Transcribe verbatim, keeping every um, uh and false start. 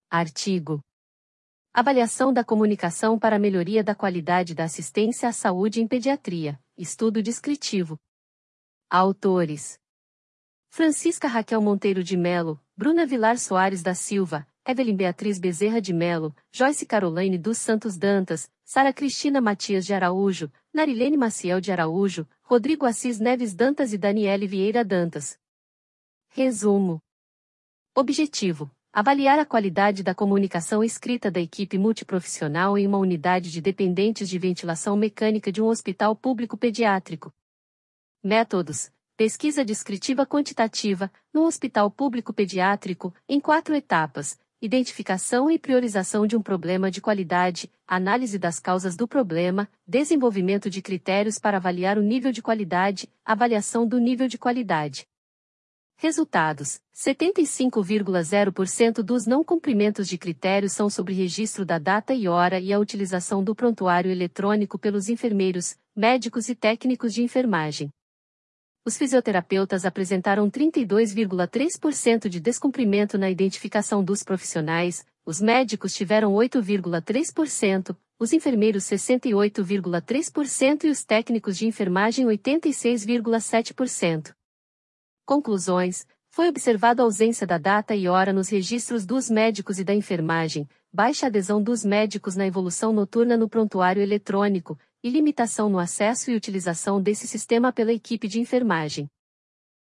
Artigo. Avaliação da comunicação para a melhoria da qualidade da assistência à saúde em pediatria. Estudo descritivo. Autores: Francisca Raquel Monteiro de Melo, Bruna Vilar Soares da Silva, Evelyn Beatriz Bezerra de Melo, Joyce Caroline dos Santos Dantas, Sara Cristina Matias de Araújo, Narilene Maciel de Araújo, Rodrigo Assis Neves Dantas e Daniele Vieira Dantas. Resumo. Objetivo: avaliar a qualidade da comunicação escrita da equipe multiprofissional em uma unidade de dependentes de ventilação mecânica de um hospital público pediátrico. Métodos: pesquisa descritiva quantitativa, no hospital público pediátrico, em quatro etapas: identificação e priorização de um problema de qualidade, análise das causas do problema, desenvolvimento de critérios para avaliar o nível de qualidade, avaliação do nível de qualidade. Resultados: setenta e cinco vírgula zero por cento dos não cumprimentos de critérios são sobre registro da data e hora e a utilização do prontuário eletrônico pelos enfermeiros, médicos e técnicos de enfermagem. Os fisioterapeutas apresentaram trinta e dois vírgula três por cento de descumprimento na identificação dos profissionais, os médicos tiveram oito vírgula três por cento, os enfermeiros sessenta e oito vírgula três por cento e os técnicos de enfermagem oitenta e seis vírgula sete por cento. Conclusões: foi observada a ausência da data e hora nos registros dos médicos e da enfermagem, baixa adesão dos médicos na evolução noturna no prontuário eletrônico, e limitação no acesso e utilização desse sistema pela equipe de enfermagem.